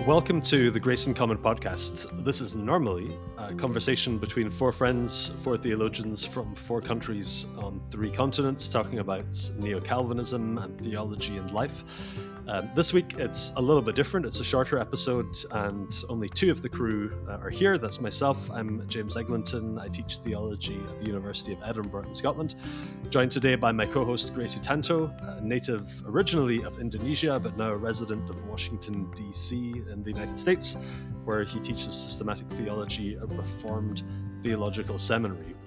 Welcome to the Grace in Common podcast. This is normally a conversation between four friends, four theologians from four countries on three continents, talking about neo-Calvinism and theology and life. This week it's a little bit different. It's a shorter episode and only two of the crew are here. That's myself. I'm James Eglinton. I teach theology at the University of Edinburgh in Scotland. Joined today by my co-host Grace Sutanto, a native originally of Indonesia but now a resident of Washington, D.C. in the United States, where he teaches systematic theology at Reformed Theological Seminary.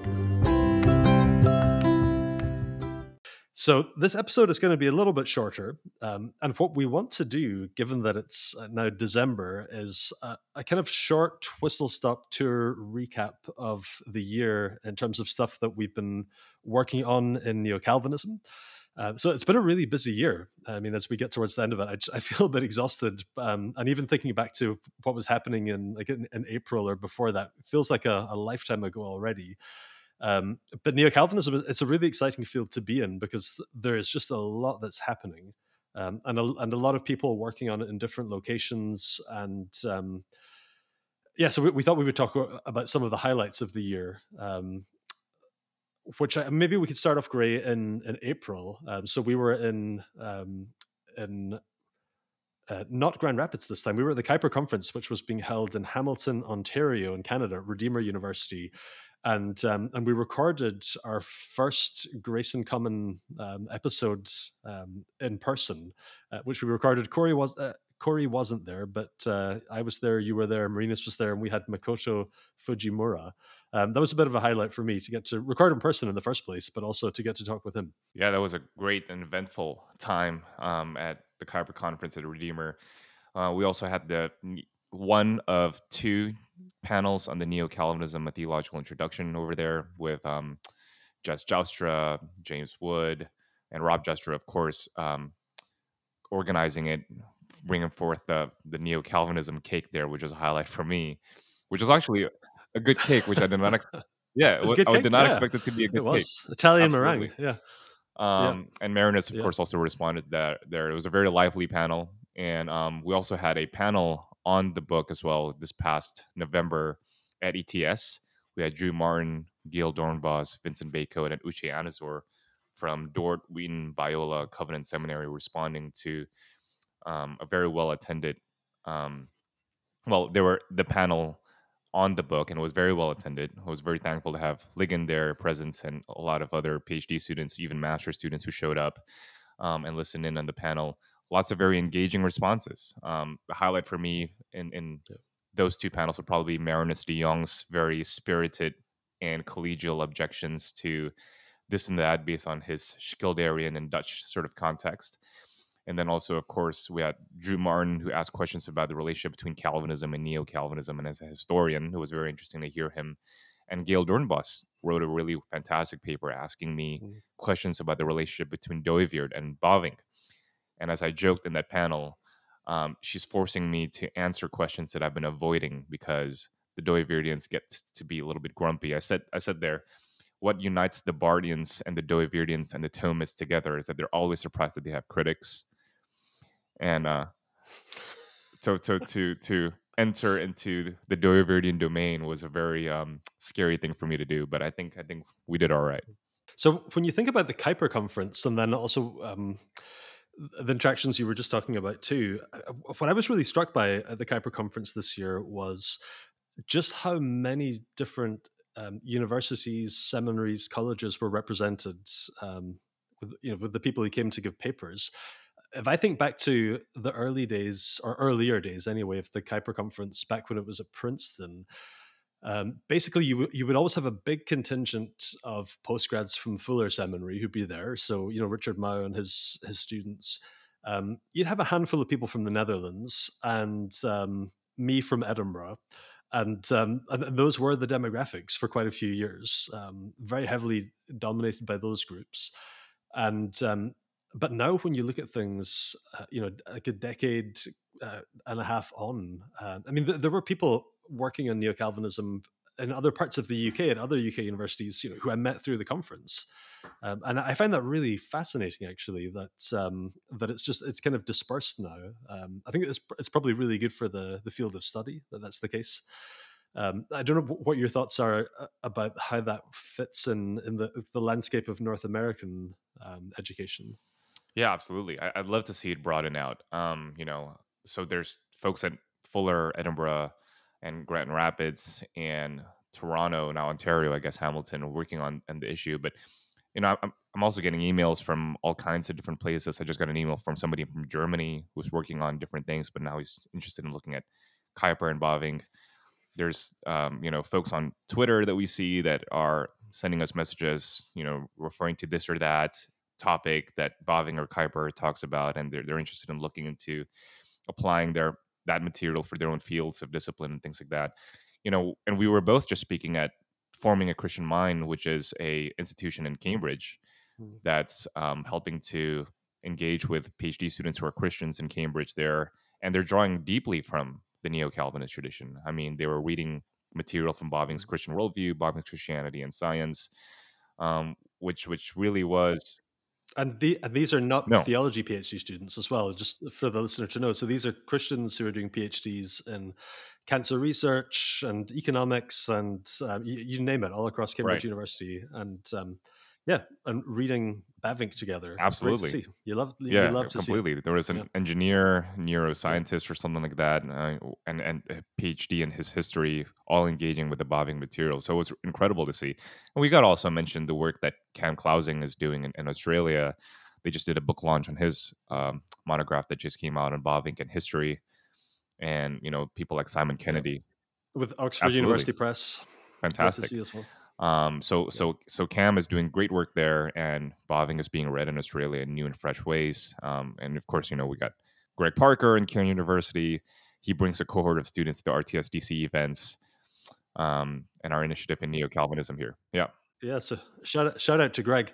So this episode is going to be a little bit shorter, and what we want to do, given that it's now December, is a kind of short whistle-stop tour recap of the year in terms of stuff that we've been working on in neo-Calvinism. So it's been a really busy year. I mean, as we get towards the end of it, I feel a bit exhausted, and even thinking back to what was happening in April or before that, it feels like a lifetime ago already. But neo-Calvinism, it's a really exciting field to be in because there is just a lot that's happening, and a lot of people working on it in different locations. And so we thought we would talk about some of the highlights of the year, which maybe we could start off, Gray, in April. So we were in not Grand Rapids this time. We were at the Kuiper Conference, which was being held in Hamilton, Ontario, in Canada, Redeemer University. And we recorded our first Grace in Common episode in person, which we recorded. Corey wasn't there, but I was there, you were there, Marinas was there, and we had Makoto Fujimura. That was a bit of a highlight for me to get to record in person in the first place, but also to get to talk with him. Yeah, that was a great and eventful time at the Kuiper Conference at Redeemer. We also had one of two panels on the Neo-Calvinism, a theological introduction over there with Jess Joustra, James Wood, and Rob Joustra, of course, organizing it, bringing forth the Neo-Calvinism cake there, which was a highlight for me, which was actually a good cake, which I did not expect. Yeah, I did not expect it to be a good cake. It was cake. Italian Absolutely. meringue, yeah. And Marinus, of course, also responded there. It was a very lively panel. And we also had a panel on the book as well this past November at ETS. We had Drew Martin, Gail Dornbos, Vincent Bacot, and Uche Anazor from Dort, Wheaton, Biola, Covenant Seminary responding to a very well-attended, they were the panel on the book, and it was very well attended. I was very thankful to have Ligon there present and a lot of other PhD students, even master students who showed up and listened in on the panel. Lots of very engaging responses. The highlight for me in those two panels would probably be Marinus de Jong's very spirited and collegial objections to this and that based on his Schilderian and Dutch sort of context. And then also, of course, we had Drew Martin, who asked questions about the relationship between Calvinism and neo-Calvinism. And as a historian, it was very interesting to hear him. And Gail Dornbos wrote a really fantastic paper asking me questions about the relationship between Dooyeweerd and Bavinck. And as I joked in that panel, she's forcing me to answer questions that I've been avoiding because the Dooyeweerdians get to be a little bit grumpy. I said there, what unites the Bardians and the Dooyeweerdians and the Thomists together is that they're always surprised that they have critics. And so to enter into the Dooyeweerdian domain was a very scary thing for me to do, but I think we did all right. So when you think about the Kuiper Conference and then also the interactions you were just talking about too, what I was really struck by at the Kuiper Conference this year was just how many different universities, seminaries, colleges were represented with the people who came to give papers. If I think back to the early days, or earlier days anyway, of the Kuiper Conference, back when it was at Princeton, basically you would always have a big contingent of postgrads from Fuller Seminary who'd be there. So, Richard Mao and his students. You'd have a handful of people from the Netherlands and me from Edinburgh. And those were the demographics for quite a few years, very heavily dominated by those groups. And but now, when you look at things, like a decade and a half on, there were people working on neo-Calvinism in other parts of the UK at other UK universities, who I met through the conference. And I find that really fascinating, actually. That it's kind of dispersed now. I think it's probably really good for the field of study that that's the case. I don't know what your thoughts are about how that fits in the landscape of North American education. Yeah, absolutely. I'd love to see it broaden out. So there's folks at Fuller, Edinburgh, and Grand Rapids, and Toronto, now Ontario, I guess Hamilton, working on the issue. But I'm also getting emails from all kinds of different places. I just got an email from somebody from Germany who's working on different things, but now he's interested in looking at Kuiper and Baving. There's folks on Twitter that we see that are sending us messages, referring to this or that topic that Baving or Kuiper talks about, and they're interested in looking into applying that material for their own fields of discipline and things like that. And we were both just speaking at Forming a Christian Mind, which is a institution in Cambridge Mm. that's helping to engage with PhD students who are Christians in Cambridge there, and they're drawing deeply from the Neo-Calvinist tradition. I mean, they were reading material from Baving's Mm. Christian Worldview, Baving's Christianity and Science, which really was And these are not no theology PhD students as well, just for the listener to know. So these are Christians who are doing PhDs in cancer research and economics and you name it, all across Cambridge right. University. And yeah, and reading Bavink together. It's great to Absolutely. see. You Yeah, love to see it. completely. There was Yeah, an engineer, yeah. neuroscientist, or something like that, and a PhD in his history, all engaging with the Baving material. So it was incredible to see. And we got to also mention the work that Cam Clausing is doing in Australia. They just did a book launch on his monograph that just came out on Baving and history, and people like Simon Yeah. Kennedy. With Oxford Absolutely University Press. Great to fantastic. see as well. So Yeah. so so Cam is doing great work there, and Baving is being read in Australia in new and fresh ways. And of course, we got Greg Parker in Cairn University. He brings a cohort of students to the RTSDC events, and our initiative in Neo Calvinism here. Yeah, Yeah, so shout out to Greg.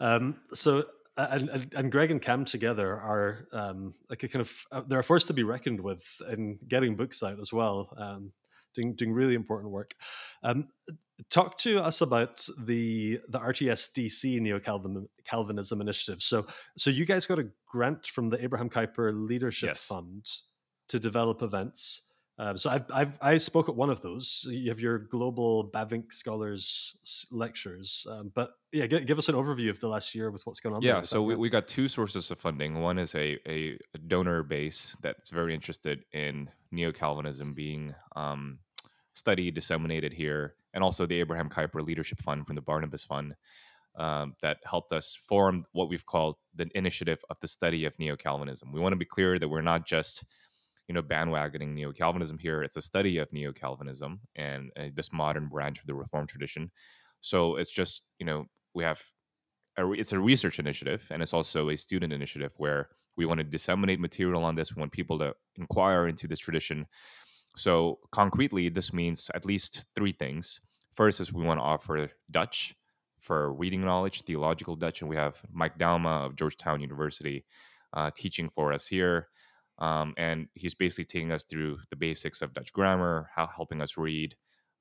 So and Greg and Cam together are like a kind of they're a force to be reckoned with in getting books out as well. Doing really important work. Um, Talk to us about the RTSDC Neo Calvinism initiative. So you guys got a grant from the Abraham Kuyper Leadership yes. Fund to develop events. So I spoke at one of those. You have your global Bavink Scholars lectures, but yeah, give us an overview of the last year with what's going on there Yeah, with so that we grant. got two sources of funding. One is a donor base that's very interested in Neo Calvinism being studied, disseminated here, and also the Abraham Kuyper Leadership Fund from the Barnabas Fund that helped us form what we've called the initiative of the study of Neo Calvinism. We want to be clear that we're not just bandwagoning Neo Calvinism here. It's a study of Neo Calvinism and this modern branch of the Reformed tradition. So it's just we have it's a research initiative, and it's also a student initiative where we want to disseminate material on this. We want people to inquire into this tradition. So concretely, this means at least three things. First is we want to offer Dutch for reading knowledge, theological Dutch, and we have Mike Dauma of Georgetown University teaching for us here. And he's basically taking us through the basics of Dutch grammar, helping us read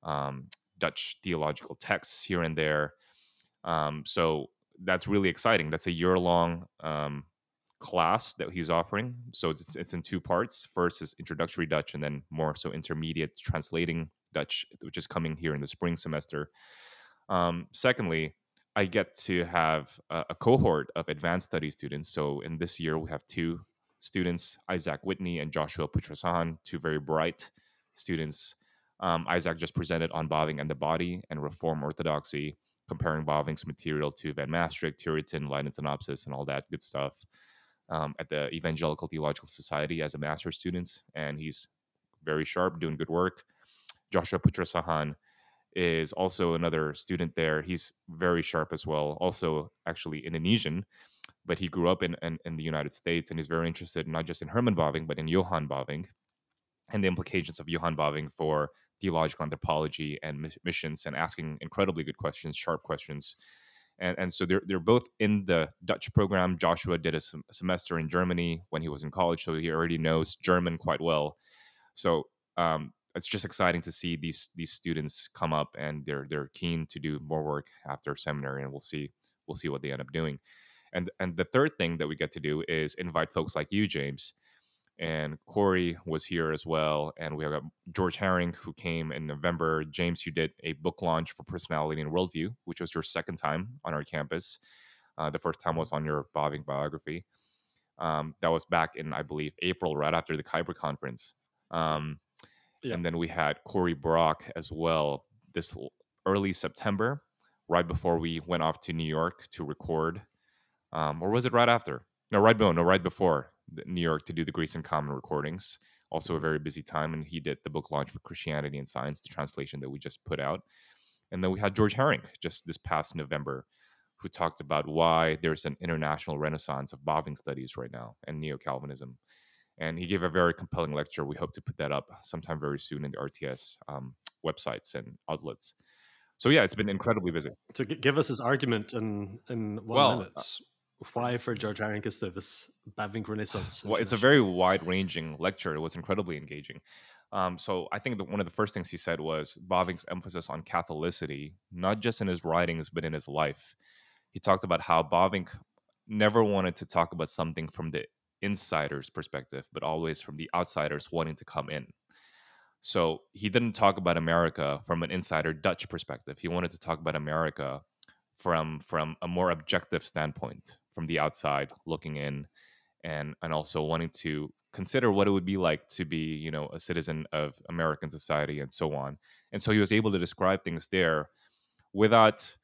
Dutch theological texts here and there. So that's really exciting. That's a year long class that he's offering. So it's in two parts. First is introductory Dutch, and then more so intermediate translating Dutch, which is coming here in the spring semester. Secondly, I get to have a cohort of advanced study students. So in this year, we have two students, Isaac Whitney and Joshua Putrasahan, two very bright students. Isaac just presented on Baving and the Body and Reform Orthodoxy, comparing Baving's material to Van Maastricht, Turretin, Leiden Synopsis, and all that good stuff at the Evangelical Theological Society as a master's student. And he's very sharp, doing good work. Joshua Putrasahan is also another student there. He's very sharp as well, also actually Indonesian, but he grew up in the United States and he's very interested not just in Herman Baving, but in Johann Baving and the implications of Johann Baving for theological anthropology and missions, and asking incredibly good questions, sharp questions. And so they're both in the Dutch program. Joshua did a semester in Germany when he was in college, so he already knows German quite well. So it's just exciting to see these students come up, and they're keen to do more work after seminary, and we'll see what they end up doing. And the third thing that we get to do is invite folks like you, James, and Corey was here as well. And we have got George Herring, who came in November. James, you did a book launch for Personality and Worldview, which was your second time on our campus. The first time Mhm. was on your Bobbing biography. That was back in, I believe, April, right after the Kuiper conference. Um, Yeah. and then we had Corey Brock as well early September, right before we went off to New York to record. Or was it right after? No, right before New York to do the Greece and Common recordings. Also a Mhm. very busy time, and he did the book launch for Christianity and Science, the translation that we just put out. And then we had George Herring just this past November, who talked about why there's an international renaissance of Bavinck studies right now and Neo Calvinism. And he gave a very compelling lecture. We hope to put that up sometime very soon in the RTS websites and outlets. So yeah, it's been incredibly busy. So give us his argument in one Well, minute. Why for George Harrington is there this Bavinck Renaissance well, it's a very internationally? wide-ranging lecture. It was incredibly engaging. So I think that one of the first things he said was Bavinck's emphasis on Catholicity, not just in his writings but in his life. He talked about how Bavinck never wanted to talk about something from the insider's perspective, but always from the outsiders wanting to come in. So he didn't talk about America from an insider Dutch perspective. He wanted to talk about America from a more objective standpoint, from the outside looking in, and also wanting to consider what it would be like to be, a citizen of American society and so on. And so he was able to describe things there without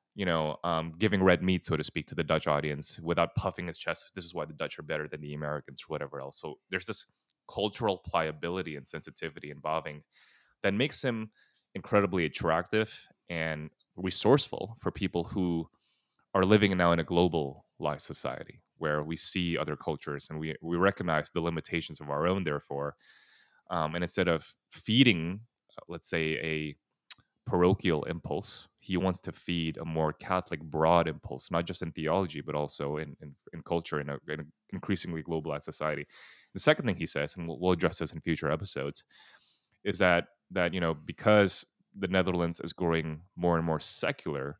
giving red meat, so to speak, to the Dutch audience, without puffing his chest. This is why the Dutch are better than the Americans, or whatever else. So there's this cultural pliability and sensitivity involving that makes him incredibly attractive and resourceful for people who are living now in a globalized society where we see other cultures, and we recognize the limitations of our own, therefore. And instead of feeding, let's say, a parochial impulse, he wants to feed a more Catholic broad impulse, not just in theology, but also in culture, in a increasingly globalized society. The second thing he says, and we'll address this in future episodes, is that because the Netherlands is growing more and more secular,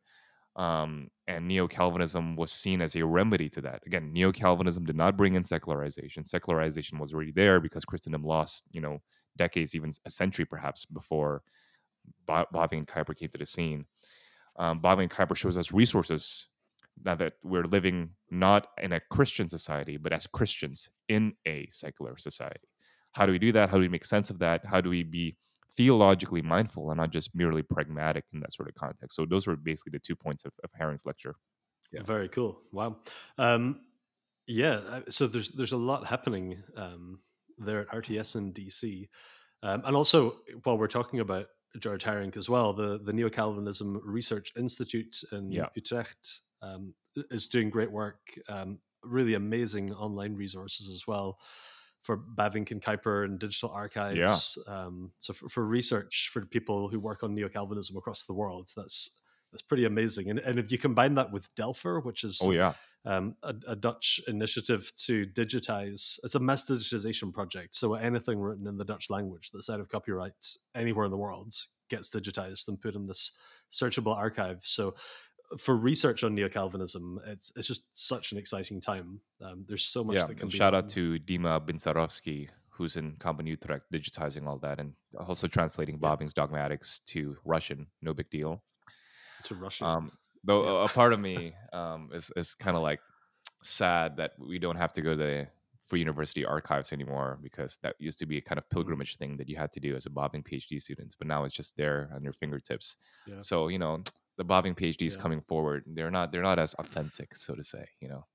and Neo Calvinism was seen as a remedy to that. Again, Neo Calvinism did not bring in secularization. Secularization was already there because Christendom lost, decades, even a century perhaps, before Bavinck and Kuyper came to the scene. Bavinck and Kuyper shows us resources now that we're living not in a Christian society, but as Christians in a secular society. How do we do that? How do we make sense of that? How do we be theologically mindful and not just merely pragmatic in that sort of context? So those were basically the 2 points of Herring's lecture. Yeah. Very cool. Wow. Um, yeah. So there's a lot happening there at RTS in DC, and also while we're talking about George Herring as well, the Neo Calvinism Research Institute in Yeah. Utrecht is doing great work. Really amazing online resources as well for Bavinck and Kuiper and digital Yeah. archives. So for research for people who work on Neo Calvinism across the world, that's pretty amazing. And if you combine that with Delpher, which is Oh, yeah. a Dutch initiative to digitize. It's a mass digitization project. So anything written in the Dutch language that's out of copyright anywhere in the world gets digitized and put in this searchable archive. So for research on neo Calvinism, it's just such an exciting time. There's so much Yeah. that can And be shout out done. to Dima Binsarovsky, who's in Company Utrecht, digitizing all that and also translating Yeah, Bobbing's dogmatics to Russian. No big deal. to Russian. Um, though Yeah. a part of me is kind of like sad that we don't have to go to the Free University archives anymore, because that used to be a kind of Mm, pilgrimage thing that you had to do as a Bobbing PhD student. But now it's just there on your fingertips. yeah. So the Bobbing PhDs Yeah. coming forward, they're not as authentic, so to say.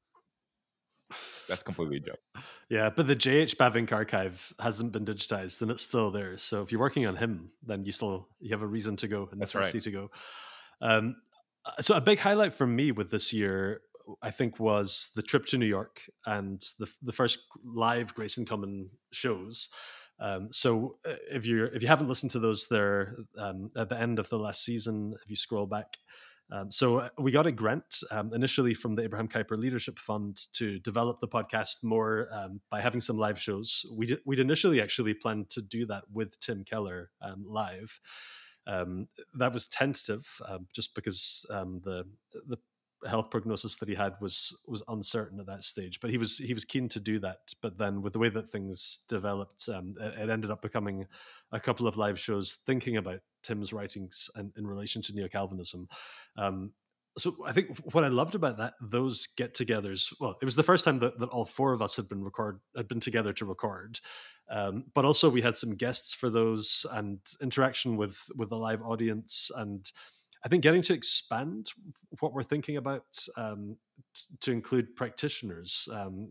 That's completely a joke. Yeah, but the JH Bavinck archive hasn't been digitized and it's still there. So if you're working on him, then you have a reason to go, a That's right. necessity to go. Um, so a big highlight for me with this year, I think, was the trip to New York and the first live Grace and Common shows. If you haven't listened to those, there at the end of the last season, if you scroll back, So we got a grant initially from the Abraham Kuyper Leadership Fund to develop the podcast more by having some live shows. We'd initially actually planned to do that with Tim Keller live. That was tentative, just because the health prognosis that he had was uncertain at that stage. But he was keen to do that. But then with the way that things developed, it ended up becoming a couple of live shows thinking about Tim's writings in relation to neo Calvinism. Um, so I think what I loved about those get-togethers, well, it was the first time that all four of us had been together to record, but also we had some guests for those and interaction with the live audience, and I think getting to expand what we're thinking about to include practitioners,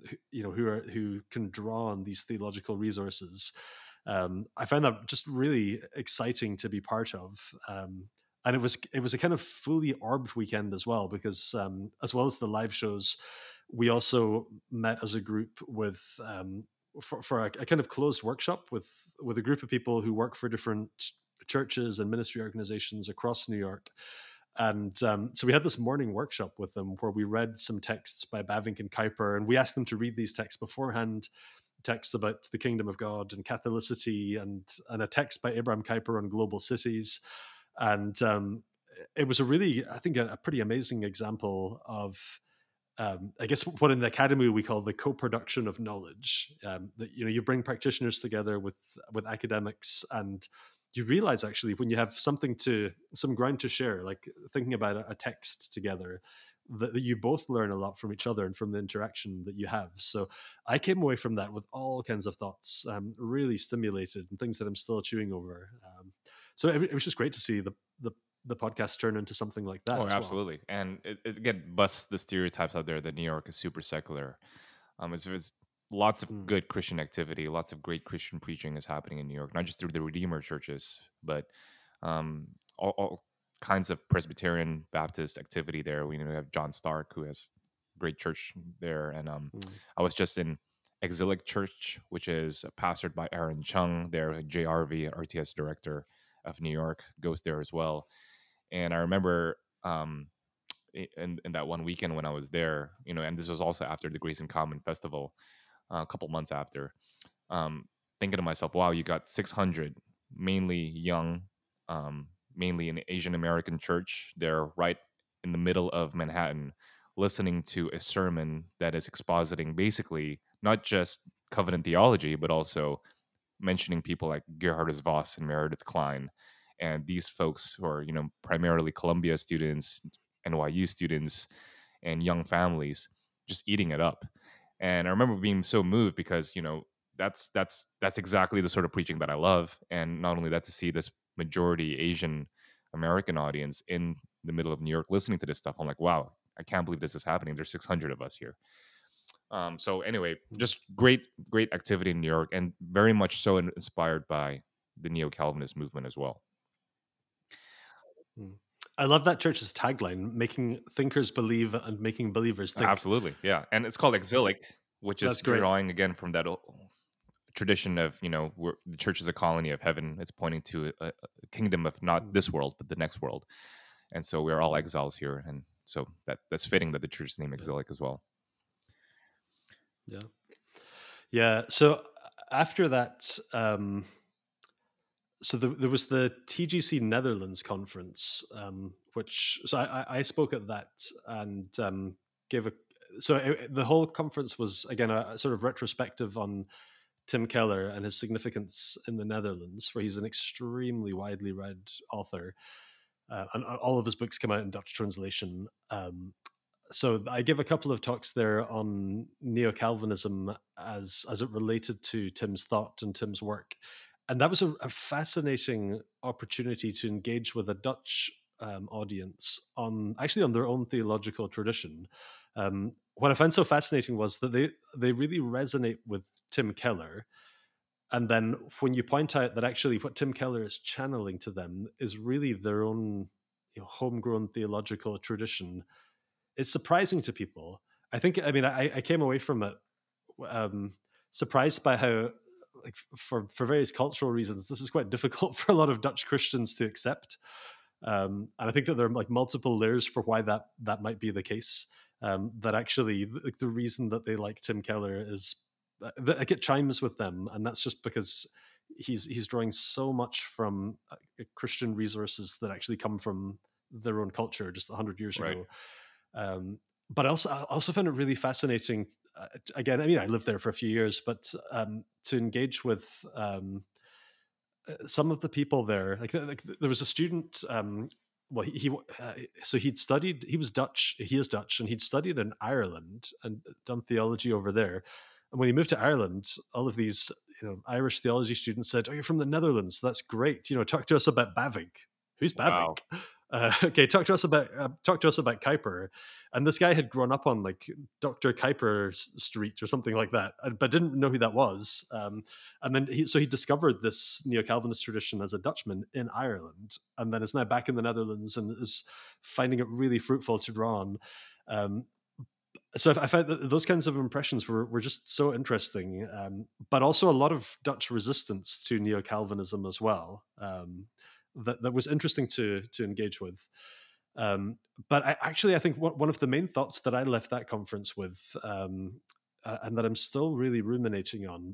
who can draw on these theological resources. I found that just really exciting to be part of. And it was a kind of fully orbed weekend as well, because as well as the live shows, we also met as a group with for a kind of closed workshop with a group of people who work for different churches and ministry organizations across New York. And so we had this morning workshop with them where we read some texts by Bavinck and Kuyper, and we asked them to read these texts beforehand, texts about the kingdom of God and Catholicity, and a text by Abraham Kuyper on global cities. And it was I think, a pretty amazing example of, I guess, what in the academy we call the co-production of knowledge. That you bring practitioners together with academics, and you realize actually when you have some ground to share, like thinking about a text together, that you both learn a lot from each other and from the interaction that you have. So I came away from that with all kinds of thoughts, really stimulated, and things that I'm still chewing over. So it was just great to see the podcast turn into something like that Oh, as well. absolutely. And it again busts the stereotypes out there that New York is super secular. It's lots of Mm, good Christian activity, lots of great Christian preaching is happening in New York, not just through the Redeemer churches, but um, all kinds of Presbyterian Baptist activity there. We have John Stark, who has great church there, and mm, I was just in Exilic Church, which is pastored by Aaron Chung. There, JRV, RTS director of New York, goes there as well. And I remember in that one weekend when I was there, and this was also after the Grace and Common Festival, a couple months after, um, thinking to myself, wow, you got 600, mainly young, mainly an Asian American church. They're right in the middle of Manhattan, listening to a sermon that is expositing basically not just covenant theology, but also mentioning people like Gerhardus Voss and Meredith Klein, and these folks who are primarily Columbia students, NYU students, and young families, just eating it up. And I remember being so moved because that's exactly the sort of preaching that I love, and not only that, to see this majority Asian American audience in the middle of New York listening to this stuff, I'm like, wow, I can't believe this is happening. There's 600 of us here. So anyway, mm, just great activity in New York, and very much so inspired by the neo Calvinist movement as well. mm. I love that church's tagline: "Making thinkers believe and making believers think." Absolutely, yeah, and it's called Exilic, which is That's great. drawing again from that tradition of where the church is a colony of heaven. It's pointing to a kingdom of not Mm, this world but the next world, and so we're all mm, exiles here, and so that's fitting that the church is named yeah, Exilic as well. yeah, yeah. So after that, so there was the TGC Netherlands conference, which so I spoke at that, and gave a so the whole conference was again a sort of retrospective on Tim Keller and his significance in the Netherlands, where he's an extremely widely read author, and all of his books come out in Dutch translation. So I give a couple of talks there on neo Calvinism as it related to Tim's thought and Tim's work, and that was a fascinating opportunity to engage with a Dutch audience on actually on their own theological tradition. What I found so fascinating was that they really resonate with Tim Keller, and then when you point out that actually what Tim Keller is channeling to them is really their own homegrown theological tradition, it's surprising to people. I mean, I came away from it um, surprised by how, like, for various cultural reasons, this is quite difficult for a lot of Dutch Christians to accept. And I think that there are like multiple layers for why that might be the case. That actually, the reason that they like Tim Keller is like it chimes with them, and that's just because he's drawing so much from Christian resources that actually come from their own culture just 100 years Right. ago. Um, but I also found it really fascinating. Again, I mean, I lived there for a few years, but to engage with some of the people there, like there was a student. Well, so he was Dutch. He is Dutch, and he'd studied in Ireland and done theology over there. And when he moved to Ireland, all of these Irish theology students said, "Oh, you're from the Netherlands. That's great. Talk to us about Bavinck. Who's Bavinck? Wow. Okay, talk to us about Kuiper." And this guy had grown up on like Dr. Kuiper Street or something like that, but didn't know who that was. And then he discovered this neo Calvinist tradition as a Dutchman in Ireland, and then is now back in the Netherlands and is finding it really fruitful to draw on. Um, so I find that those kinds of impressions were just so interesting, but also a lot of Dutch resistance to neo Calvinism as well. That was interesting to engage with. But I think one of the main thoughts that I left that conference with, and that I'm still really ruminating on,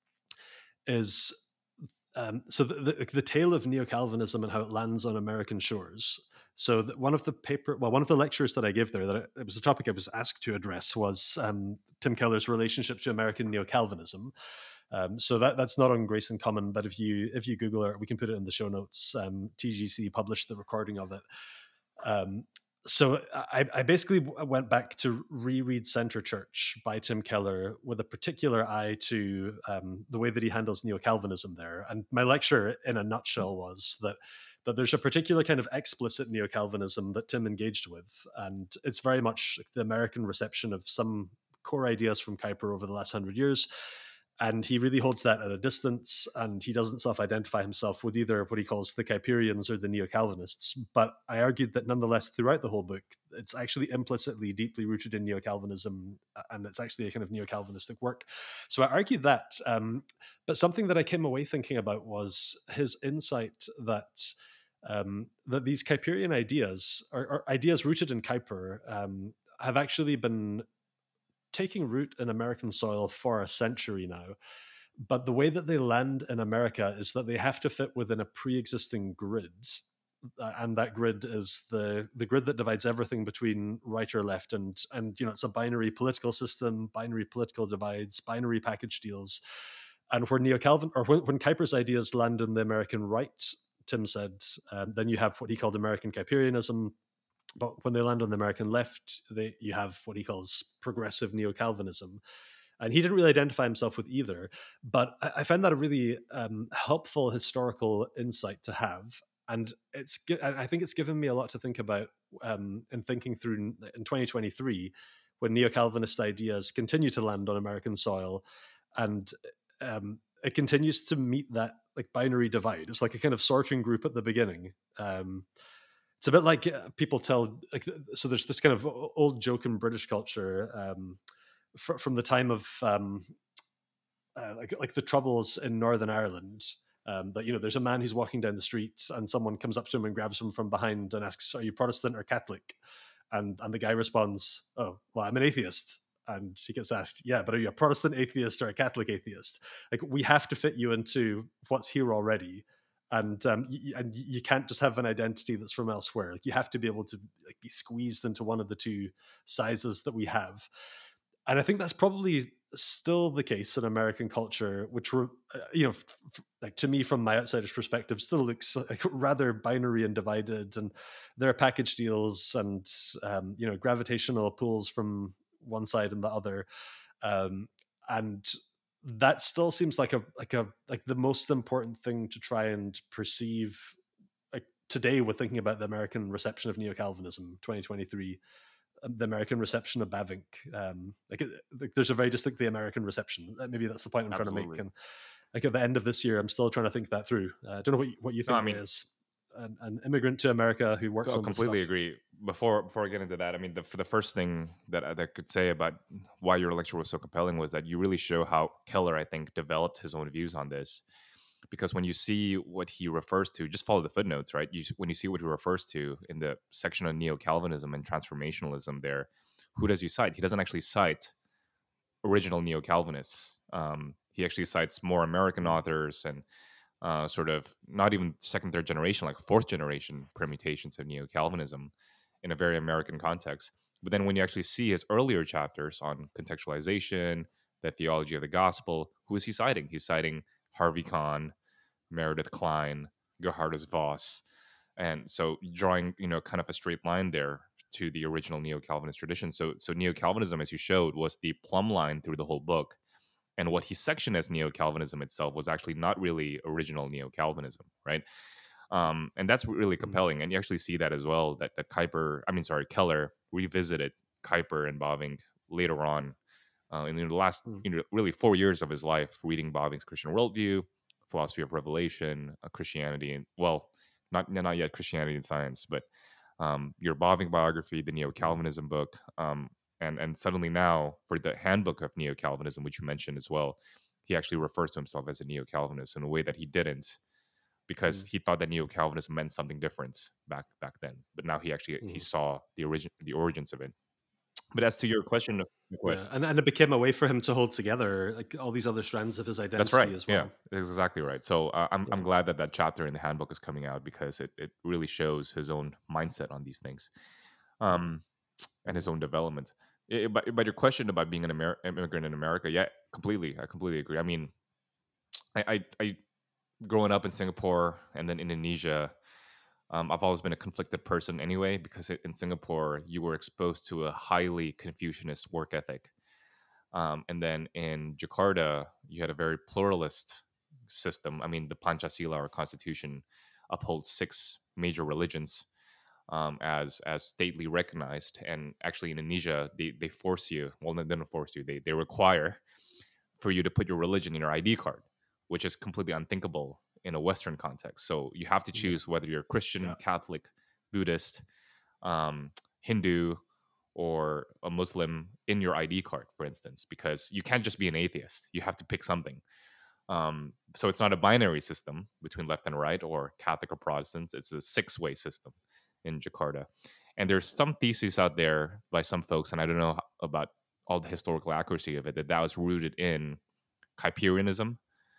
is so the tale of neo Calvinism and how it lands on American shores. So one of the lectures that I gave there, it was a topic I was asked to address, was Tim Keller's relationship to American neo Calvinism. So that's not on Grace and Common, but if you Google it, we can put it in the show notes. TGC published the recording of it. Um, so I basically went back to reread Center Church by Tim Keller with a particular eye to the way that he handles neo Calvinism there. And my lecture, in a nutshell, was that there's a particular kind of explicit neo Calvinism that Tim engaged with, and it's very much the American reception of some core ideas from Kuyper over the last 100 years. And he really holds that at a distance, and he doesn't self-identify himself with either what he calls the Kuyperians or the Neo-Calvinists. But I argued that nonetheless, throughout the whole book, it's actually implicitly deeply rooted in Neo-Calvinism, and it's actually a kind of Neo-Calvinistic work. So I argued that. But something that I came away thinking about was his insight that these Kuyperian ideas, or ideas rooted in Kuyper, have actually been taking root in American soil for a century now. But the way that they land in America is that they have to fit within a pre-existing grid. And that grid is the grid that divides everything between right or left, and it's a binary political system, binary political divides, binary package deals. And where Neo Calvin, or when Kuyper's ideas land in the American right, Tim said, then you have what he called American Kuyperianism. But when they land on the American left, you have what he calls progressive neo Calvinism. And he didn't really identify himself with either. But I find that a really helpful historical insight to have. And I think it's given me a lot to think about in thinking through in 2023, when neo Calvinist ideas continue to land on American soil, and it continues to meet that like binary divide. It's like a kind of sorting group at the beginning. It's a bit like people tell. So there's this kind of old joke in British culture from the time of like the troubles in Northern Ireland. That there's a man who's walking down the street and someone comes up to him and grabs him from behind and asks, "Are you Protestant or Catholic?" And the guy responds, "Oh, well, I'm an atheist." And he gets asked, "Yeah, but are you a Protestant atheist or a Catholic atheist?" Like, we have to fit you into what's here already, and you can't just have an identity that's from elsewhere. Like, you have to be able to like be squeezed into one of the two sizes that we have. And I think that's probably still the case in American culture, which were, like, to me, from my outsider's perspective, still looks like rather binary and divided. And there are package deals and gravitational pulls from one side and the other, um, and that still seems like the most important thing to try and perceive. Like today, we're thinking about the American reception of neo Calvinism, 2023, the American reception of Bavinck. Like there's a very distinctly American reception. Maybe that's the point I'm trying to make. Absolutely. And like at the end of this year, I'm still trying to think that through. I don't know what you No, I think, Ray, mean, as an immigrant to America who works on this completely stuff. agree. Before I get into that, I mean, the first thing that I could say about why your lecture was so compelling was that you really show how Keller, I think, developed his own views on this. because when you see what he refers to, just follow the footnotes, right? When you see what he refers to in the section on neo-Calvinism and transformationalism, there, who does he cite? He doesn't actually cite original neo-Calvinists. He actually cites more American Mm, authors and sort of not even second, third generation, like fourth generation permutations of neo-Calvinism in a very American context. But then when you actually see his earlier chapters on contextualization, the theology of the gospel, who is he citing? He's citing Harvey Kahn, Meredith Kline, Gerhardus Voss. And so drawing, kind of a straight line there to the original neo-Calvinist tradition. So neo-Calvinism, as you showed, was the plumb line through the whole book. And what he sectioned as neo-Calvinism itself was actually not really original neo-Calvinism, right? And that's really mm, compelling. And you actually see that as well, that Keller revisited Kuyper and Bavinck later on in the last, mm, really 4 years of his life, reading Bavinck's Christian worldview, philosophy of revelation, Christianity, and well, not yet Christianity and science, but your Bavinck biography, the Neo mm, Calvinism book, and suddenly now for the Handbook of Neo Calvinism, which you mentioned as well, he actually refers to himself as a Neo Calvinist in a way that he didn't because mm, he thought that Neo Calvinism meant something different back then. But now he mm. saw the origins of it. But as to your question, go ahead. Yeah, and it became a way for him to hold together like all these other strands of his That's identity right. as Yeah, well. that's exactly right. So I'm Yeah. glad that that chapter in the handbook is coming out because it really shows his own mindset on these things, um, and his Mm, own development. But your question about being an immigrant in America, yeah, I completely agree. I mean, I growing up in Singapore and then Indonesia, I've always been a conflicted person anyway because in Singapore you were exposed to a highly Confucianist work ethic. And then in Jakarta, you had a very pluralist system. I mean, the Pancasila or constitution upholds six major religions as stately recognized. And actually, in Indonesia, they force you. Well, they don't force you. They require for you to put your religion in your ID card, which is completely unthinkable in a Western context. So you have to yeah, choose whether you're Christian, yeah. Catholic, Buddhist, um, Hindu, or a Muslim in your ID card, for instance, because you can't just be an atheist. You have to pick something. So it's not a binary system between left and right or Catholic or Protestants. It's a six-way system in Jakarta. And there's some theses out there by some folks, and I don't know about all the historical accuracy of it, that was rooted in Kuyperianism.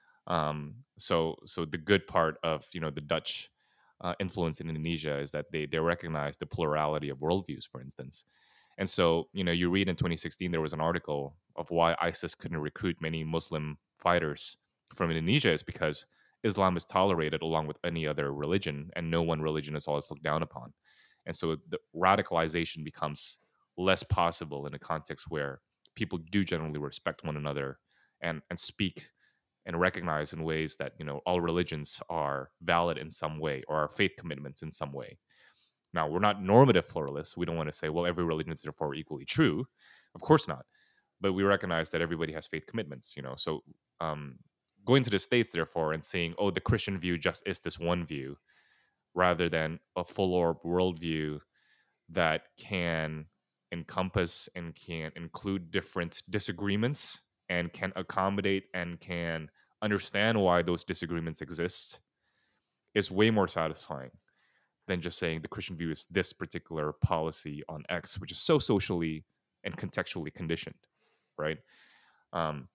So the good part of the Dutch influence in Indonesia is that they recognize the plurality of worldviews, for instance. And so you read in 2016 there was an article of why ISIS couldn't recruit many Muslim fighters from Indonesia is because Islam is tolerated along with any other religion, and no one religion is always looked down upon. And so the radicalization becomes less possible in a context where people do generally respect one another and speak and recognize in ways that all religions are valid in some way or our faith commitments in some way. Now, we're not normative pluralists. We don't want to say, well, every religion is therefore equally true. Of course not. But we recognize that everybody has faith commitments. So um, going to the states, therefore, and saying, oh, the Christian view just is this one view, rather than a full orb worldview that can encompass and can include different disagreements and can accommodate and can understand why those disagreements exist is way more satisfying than just saying the Christian view is this particular policy on X, which is so socially and contextually conditioned, right? Um,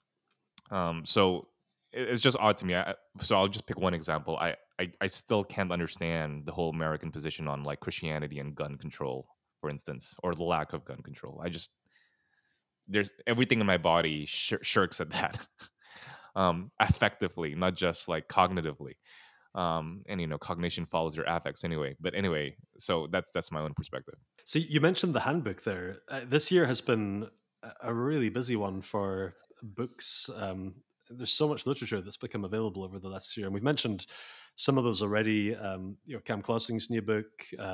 so it's just odd to me. So I'll just pick one example. I still can't understand the whole American position on like Christianity and gun control, for instance, or the lack of gun control. I just there's everything in my body shirks at that, affectively, not just like cognitively. And cognition follows your affects anyway. But anyway, so that's my own perspective. So you mentioned the handbook there. This year has been a really busy one for books. There's so much literature that's become available over the last year, and we've mentioned some of those already. Cam Klossing's new book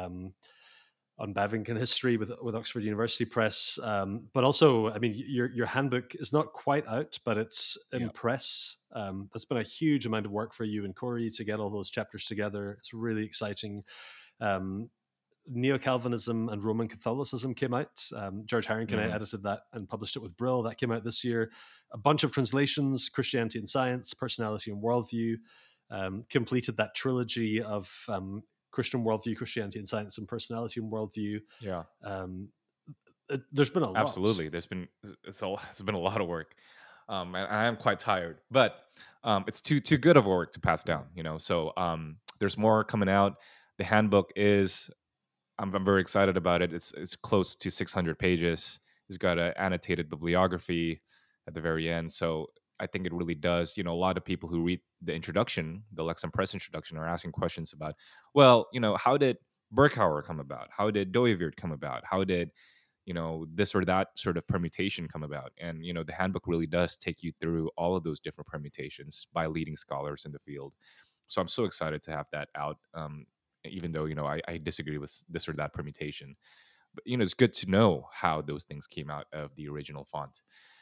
on Bavinck and history with Oxford University Press, but also, I mean, your handbook is not quite out, but it's in Yeah. press. That's been a huge amount of work for you and Corey to get all those chapters together. It's really exciting. Um, Neo Calvinism and Roman Catholicism came out. George Harrington Hmm. edited that and published it with Brill. That came out this year. A bunch of translations: Christianity and Science, Personality and Worldview. completed that trilogy of Christian worldview, Christianity and science, and personality and worldview. Yeah. Um, there's been a lot. Absolutely. It's been a lot of work. And I am quite tired, but it's too good of a work to pass Mm, down, So there's more coming out. The handbook is I'm very excited about it. It's close to 600 pages. It's got an annotated bibliography at the very end. So I think it really does. A lot of people who read the introduction, the Lexham Press introduction, are asking questions about, well, how did Berkhauer come about? How did Doivert come about? How did this or that sort of permutation come about? And the handbook really does take you through all of those different permutations by leading scholars in the field. So I'm so excited to have that out. Even though I disagree with this or that permutation, but it's good to know how those things came out of the original font.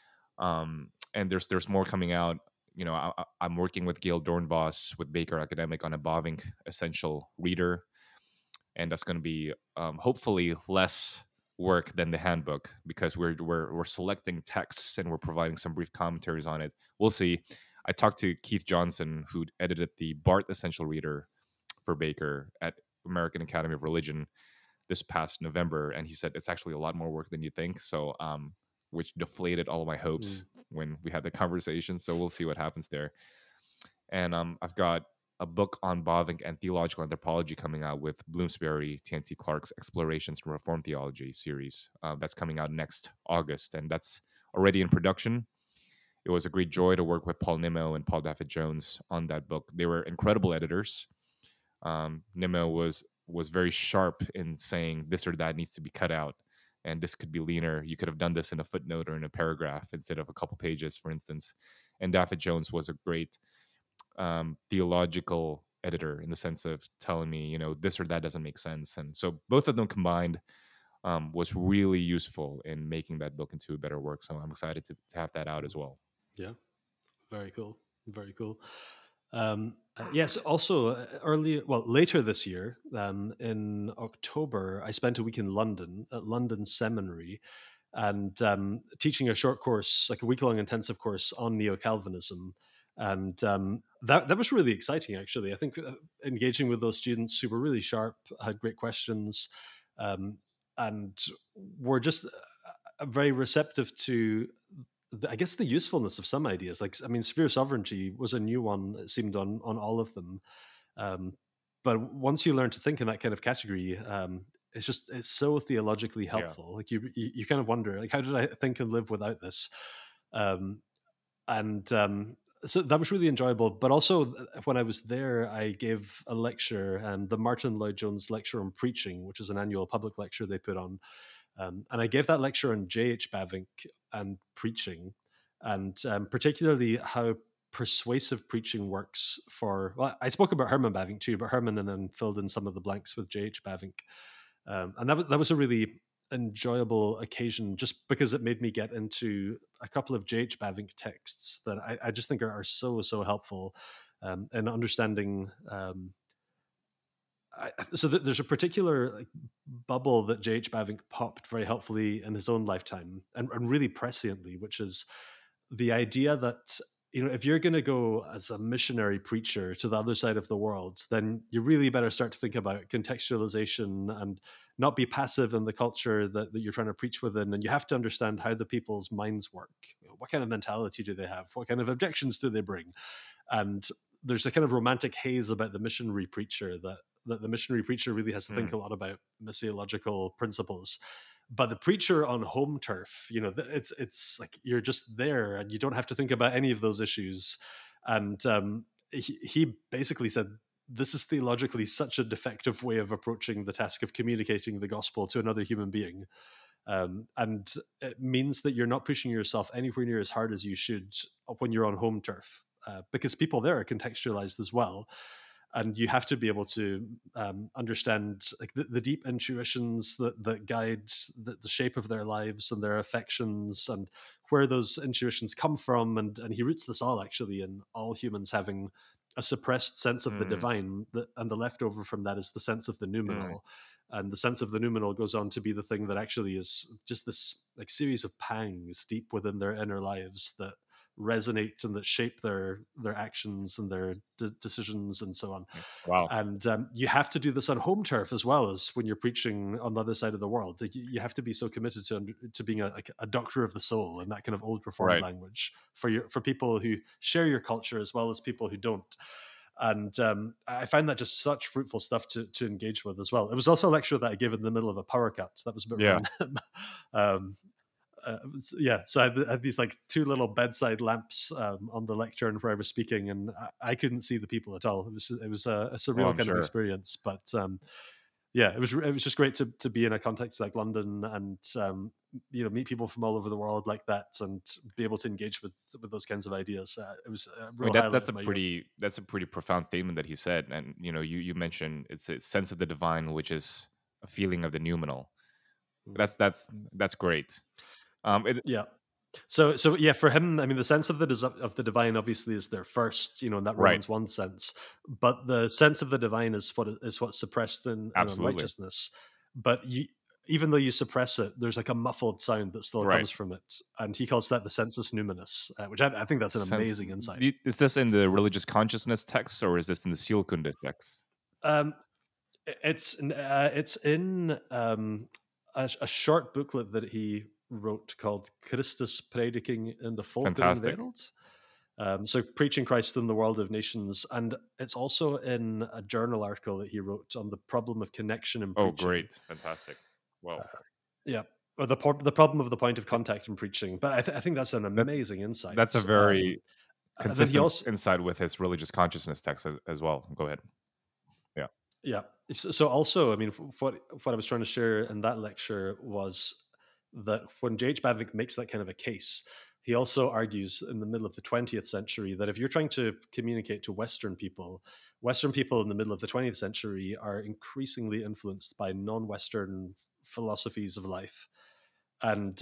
And there's more coming out. I'm working with Gail Dornbos with Baker Academic on a Bavinck Essential Reader, and that's going to be hopefully less work than the handbook, because we're selecting texts and we're providing some brief commentaries on it. We'll see. I talked to Keith Johnson, who edited the Barth Essential Reader for Baker at American Academy of Religion this past November, and he said it's actually a lot more work than you think. So, which deflated all of my hopes mm, when we had the conversation. So we'll see what happens there. And I've got a book on Bavinck and theological anthropology coming out with Bloomsbury, TNT Clark's Explorations from Reformed Theology series. That's coming out next August, and that's already in production. It was a great joy to work with Paul Nimmo and Paul Dafford Jones on that book. They were incredible editors. Nimmo was very sharp in saying this or that needs to be cut out, and this could be leaner. You could have done this in a footnote or in a paragraph instead of a couple pages, for instance. And Dafford Jones was a great theological editor in the sense of telling me, this or that doesn't make sense. And so both of them combined was really useful in making that book into a better work. So I'm excited to have that out mm. as well. Yeah, very cool. Very cool. Yes, also later this year, in October, I spent a week in London at London Seminary and teaching a short course, like a week long intensive course on neo Calvinism. And that was really exciting, actually. I think engaging with those students who were really sharp, had great questions, um, and were just very receptive to I guess the usefulness of some ideas. Like, I mean, sphere sovereignty was a new one. It seemed on all of them. Um, but once you learn to think in that kind of category, it's so theologically Yeah. helpful. Like you kind of wonder, like, how did I think and live without this? Um, and So that was really enjoyable. But also, when I was there, I gave a lecture, the Martin Lloyd Jones Lecture on Preaching, which is an annual public lecture they put on. And I gave that lecture on J.H. Bavinck and preaching, and particularly how persuasive preaching works for. Well, I spoke about Herman Bavinck too, but Herman and then filled in some of the blanks with J.H. Bavinck, and that was a really enjoyable occasion just because it made me get into a couple of J.H. Bavinck texts that I just think are so helpful in understanding. There's a particular bubble that J.H. Bavinck popped very helpfully in his own lifetime and really presciently, which is the idea that if you're going to go as a missionary preacher to the other side of the world, then you really better start to think about contextualization and not be passive in the culture that you're trying to preach within. And you have to understand how the people's minds work. What kind of mentality do they have? What kind of objections do they bring? And there's a kind of romantic haze about the missionary preacher that the missionary preacher really has to think Mm, a lot about missiological principles. But the preacher on home turf, it's like you're just there and you don't have to think about any of those issues. And he basically said this is theologically such a defective way of approaching the task of communicating the gospel to another human being, and it means that you're not pushing yourself anywhere near as hard as you should when you're on home turf, because people there are contextualized as well, and you have to be able to understand like the deep intuitions that guide the shape of their lives and their affections and where those intuitions come from, and he roots this all actually in all humans having a suppressed sense of the mm, divine, and the leftover from that is the sense of the mm. noumenal, and the sense of the noumenal goes on to be the thing that actually is just this like series of pangs deep within their inner lives that resonate and that shape their actions and their decisions and so on. Wow. And you have to do this on home turf as well as when you're preaching on the other side of the world. Like, you have to be so committed to being like a doctor of the soul in that kind of old reformed Right. language for people who share your culture as well as people who don't. And I find that just such fruitful stuff to engage with as well. It was also a lecture that I gave in the middle of a power cut. That was a bit Yeah. random. um, yeah, so I had these like two little bedside lamps on the lectern where I was speaking, and I couldn't see the people at all. It was a Oh, surreal I'm kind of sure. experience, but yeah, it was just great to be in a context like London and meet people from all over the world like that and be able to engage with those kinds of ideas. It was a I mean, real highlight that's of a my year. pretty profound statement that he said, and you mentioned it's a sense of the divine, which is a feeling of the numinal. Mm. That's great. It Yeah. So yeah, for him, I mean, the sense of of the divine obviously is there first, in that right, Romans 1 sense. But the sense of the divine is what's suppressed in absolutely unrighteousness. But even though you suppress it, there's like a muffled sound that still right. comes from it, and he calls that the sensus numinus, which I think that's an Sense. amazing insight. Is this in the religious consciousness text or is this in the Sealkunde text? Um, it's in a short booklet that he wrote called Christus Prediking in the Volkeren Fantastic. Wereld. So preaching Christ in the world of nations, and it's also in a journal article that he wrote on the problem of connection in Oh, preaching. great, fantastic. Well, Uh, yeah, or the problem of the point of contact in preaching. But I think that's an that amazing insight. that's a very And then he consistent also, insight with his religious consciousness text as well. Go ahead. Yeah. yeah. So also, I mean, what I was trying to share in that lecture was that when J.H. Bavinck makes that kind of a case, he also argues in the middle of the 20th century that if you're trying to communicate to Western people in the middle of the 20th century are increasingly influenced by non-Western philosophies of life, and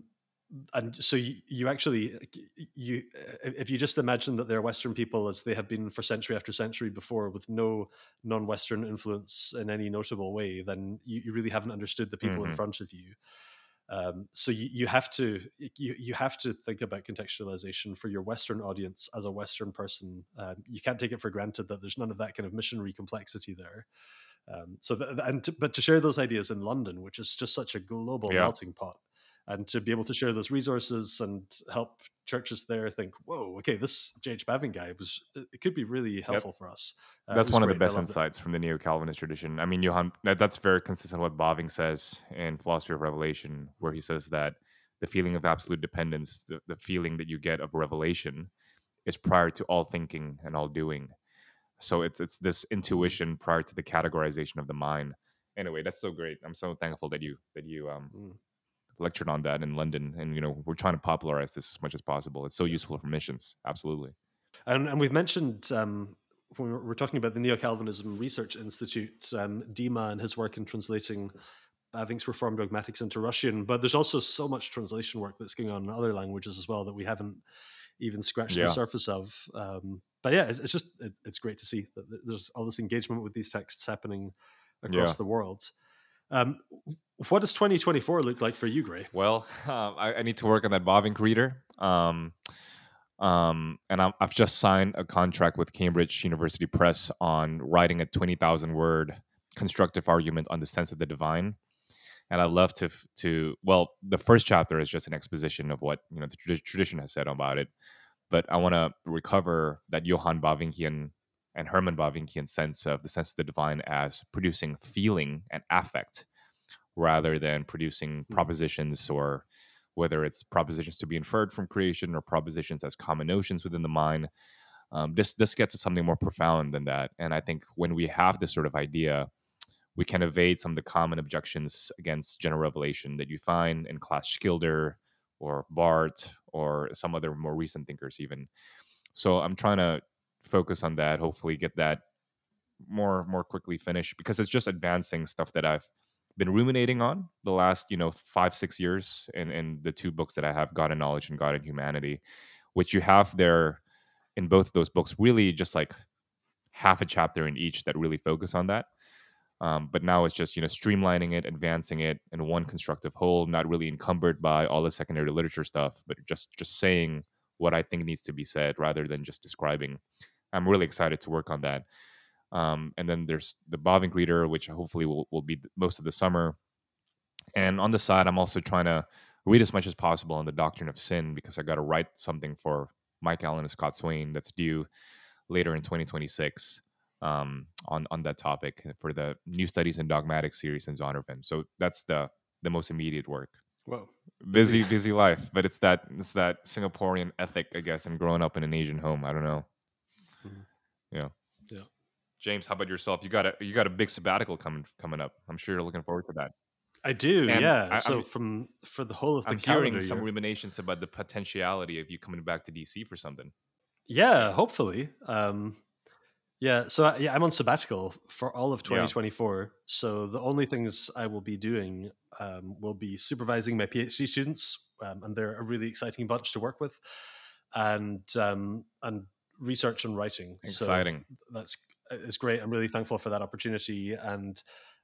so you actually you if you just imagine that they're Western people as they have been for century after century before with no non-Western influence in any notable way, then you really haven't understood the people in Hmm. front of you. So you have to think about contextualization for your Western audience as a Western person. You can't take it for granted that there's none of that kind of missionary complexity there. But to share those ideas in London, which is just such a global Yeah. melting pot, and to be able to share those resources and help churches there think, whoa, okay, this J.H. Bavin guy it could be really Yep. helpful for us. It That's was one of the great. I best loved it. insights from the Neo-Calvinist tradition. I mean, that's very consistent with what Bavinck says in Philosophy of Revelation, where he says that the feeling of absolute dependence, the feeling that you get of revelation, is prior to all thinking and all doing. So it's this Mm, intuition prior to the categorization of the mind. Anyway, that's so great. I'm so thankful that you mm. lectured on that in London, and we're trying to popularize this as much as possible. It's so Yeah. useful for missions. Absolutely. And we've mentioned when we're talking about the Neo Calvinism Research Institute, Dima and his work in translating Bavinck's Reformed Dogmatics into Russian, but there's also so much translation work that's going on in other languages as well that we haven't even scratched the Yeah. surface of. But yeah, it's just it's great to see that there's all this engagement with these texts happening Yeah. across the world. Um, what does 2024 look like for you, Gray? Well, I need to work on that Bavinck reader. And I've just signed a contract with Cambridge University Press on writing a 20,000 word constructive argument on the sense of the divine. And I'd love to well, the first chapter is just an exposition of what the tradition has said about it, but I want to recover that Johann Bavinkian and Hermann Bavinkian sense of the sense of the divine as producing feeling and affect rather than producing Hmm. propositions, or whether it's propositions to be inferred from creation or propositions as common notions within the mind. This gets to something more profound than that, and I think when we have this sort of idea, we can evade some of the common objections against general revelation that you find in Klaus Schilder or Barth or some other more recent thinkers even. So I'm trying to focus on that, hopefully get that more quickly finished, because it's just advancing stuff that I've been ruminating on the last 5-6 years in the two books that I have, God and Knowledge and God and Humanity, which you have there in both of those books, really just like half a chapter in each that really focus on that. But now it's just streamlining it, advancing it in one constructive whole, not really encumbered by all the secondary literature stuff, but just saying what I think needs to be said rather than just describing. I'm really excited to work on that. And then there's the Bhavink Reader, which hopefully will be most of the summer. And on the side, I'm also trying to read as much as possible on the Doctrine of Sin because I got to write something for Mike Allen and Scott Swain that's due later in 2026 on that topic for the New Studies in Dogmatic series in Zondervan. So that's the most immediate work. Whoa, busy. Busy life, but it's that Singaporean ethic, I guess, and growing up in an Asian home. I don't know. Mhm. Yeah. Yeah, James, how about yourself? You got a big sabbatical coming up. I'm sure you're looking forward to that. I do. And Yeah. I, So I'm from for the whole of the I'm hearing calendar some year. ruminations about the potentiality of you coming back to DC for something. Yeah, hopefully. Yeah, so yeah, I'm on sabbatical for all of Yeah. 2024. So the only things I will be doing will be supervising my PhD students, and they're a really exciting bunch to work with, and research and writing. So Exciting. that's it's great. I'm really thankful for that opportunity. And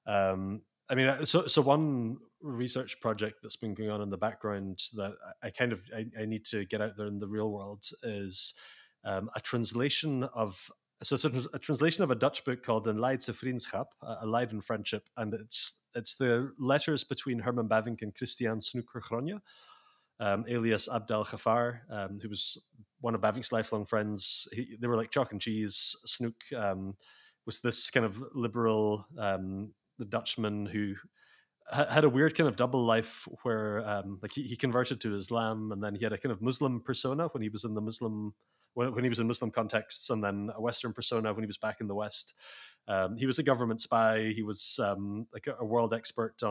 I mean, so one research project that's been going on in the background that I need to get out there in the real world is a translation of it's a translation of a Dutch book called Een Leidse Vriendschap, a Leiden Friendship, and it's the letters between Herman Bavinck and Christian Snooker Gronje, alias Abdel Ghaffar, who was one of Bavinck's lifelong friends. They were like chalk and cheese. Snook was this kind of liberal the Dutchman who had a weird kind of double life where like he converted to Islam, and then he had a kind of Muslim persona when he was in the Muslim when he was in Muslim contexts, and then a Western persona when he was back in the West. He was a government spy. He was like a world expert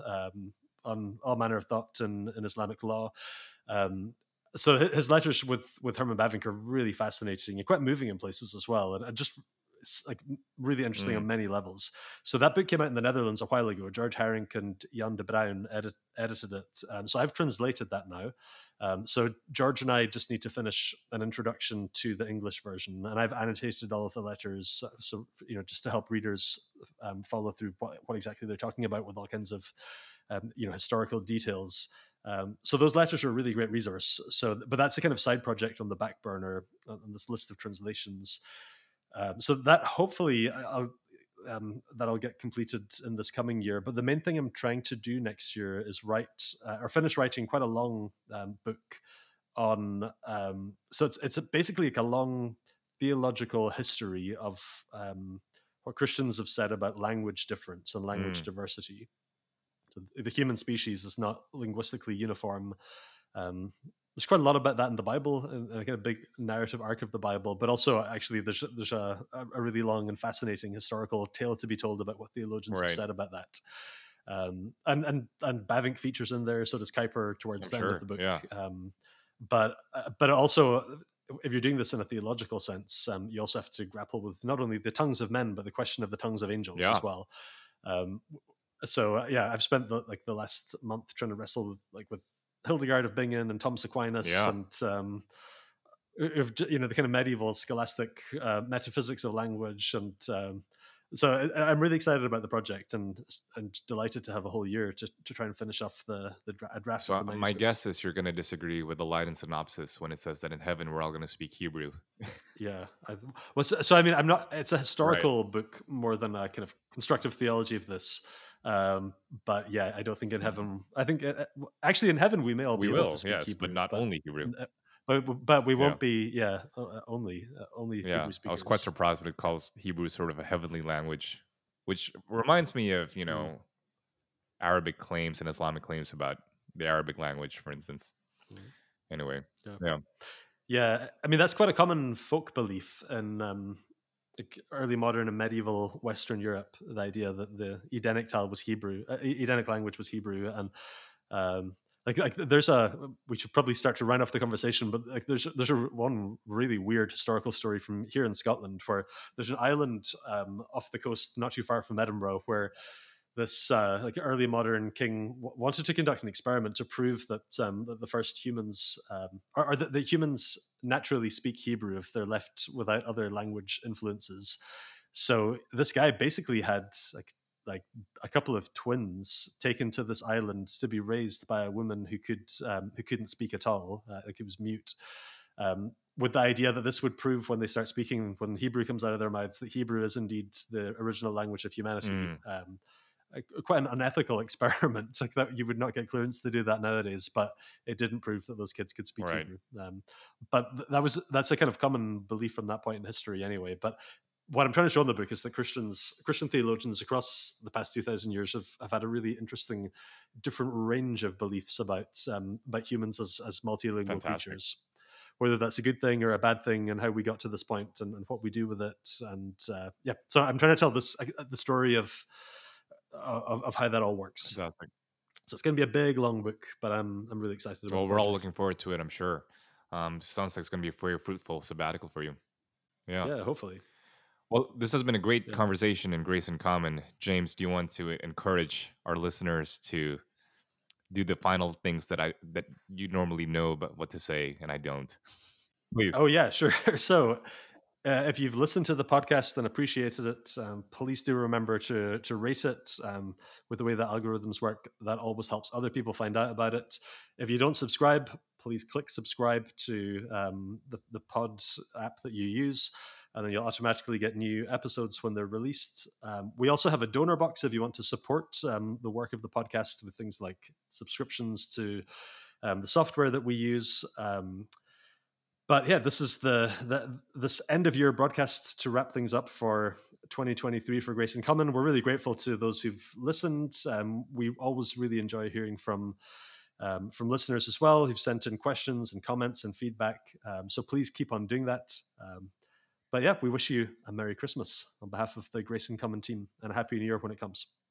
on all manner of thought in Islamic law. Um, so his letters with Herman Bavinck are really fascinating and quite moving in places as well, and just it's like really interesting Mm. on many levels. So that book came out in the Netherlands a while ago. George Herink and Jan de Bruin edited it. So I've translated that now. So George and I just need to finish an introduction to the English version, and I've annotated all of the letters, so just to help readers follow through what exactly they're talking about with all kinds of historical details. So those letters are a really great resource. So, but that's a kind of side project on the back burner on this list of translations. So that hopefully that'll get completed in this coming year. But the main thing I'm trying to do next year is write or finish writing quite a long book on. So it's basically like a long theological history of what Christians have said about language difference and language Mm. diversity. So the human species is not linguistically uniform. There's quite a lot about that in the Bible, and like a big narrative arc of the Bible. But also, actually, there's a really long and fascinating historical tale to be told about what theologians have Right. said about that. And Bavinck features in there, so does Kuyper towards I'm the end of the sure. book. Yeah. But also, if you're doing this in a theological sense, you also have to grapple with not only the tongues of men, but the question of the tongues of angels Yeah. as well. Um, so yeah, I've spent the last month trying to wrestle with Hildegard of Bingen and Thomas Aquinas, Yeah. and the kind of medieval scholastic metaphysics of language, and so I'm really excited about the project, and delighted to have a whole year to try and finish off a draft So of the my manuscript. guess is you're going to disagree with the Leiden synopsis when it says that in heaven we're all going to speak Hebrew. Yeah. So I mean, I'm not. It's a Right. historical book more than a kind of constructive theology of this. But yeah, I don't think in Mm. heaven. I think actually in heaven we may all We be able to will, speak yes, but Hebrew, not only Hebrew. but we Yeah. won't be. Yeah, only Yeah. Hebrew I was quite speakers. surprised when it calls Hebrew sort of a heavenly language, which reminds me of, Mm, Arabic claims and Islamic claims about the Arabic language, for instance. mm, Anyway. yeah, Yeah. yeah. I mean, that's quite a common folk belief in like early modern and medieval Western Europe. The idea that the Edenic tile was Hebrew, Edenic language was Hebrew, and like there's a we should probably start to run off the conversation, but like there's one really weird historical story from here in Scotland where there's an island off the coast not too far from Edinburgh where this like early modern king wanted to conduct an experiment to prove that the first humans or that the humans naturally speak Hebrew if they're left without other language influences. So this guy basically had like a couple of twins taken to this island to be raised by a woman who couldn't speak at all, like he was mute. with the idea that this would prove when they start speaking, when Hebrew comes out of their mouths, that Hebrew is indeed the original language of humanity. Mm, Quite an unethical experiment, like that you would not get clearance to do that nowadays, but it didn't prove that those kids could speak right. Hebrew. But that's a kind of common belief from that point in history, anyway. But what I'm trying to show in the book is that Christian theologians across the past 2,000 years have had a really interesting, different range of beliefs about humans as multilingual Fantastic. creatures, whether that's a good thing or a bad thing, and how we got to this point, and what we do with it. And yeah, so I'm trying to tell the story of how that all works. Fantastic. So it's going to be a big, long book, but I'm really excited about the Well, we're all project. looking forward to it, I'm sure. Sounds like it's going to be a very fruitful sabbatical for you. Yeah. Yeah, hopefully. Well, this has been a great Yeah. conversation in Grace in Common. James, do you want to encourage our listeners to do the final things that you normally know but what to say and I don't? Please. Oh yeah, sure. So if you've listened to the podcast and appreciated it, please do remember to rate it. With the way that algorithms work, that always helps other people find out about it. If you don't subscribe, please click subscribe to the pod app that you use, and then you'll automatically get new episodes when they're released. We also have a donor box if you want to support the work of the podcast with things like subscriptions to the software that we use. But yeah, this is this end of year broadcast to wrap things up for 2023 for Grace and Common. We're really grateful to those who've listened. We always really enjoy hearing from listeners as well, who've sent in questions and comments and feedback. So please keep on doing that. But yeah, we wish you a Merry Christmas on behalf of the Grace and Common team, and a Happy New Year when it comes.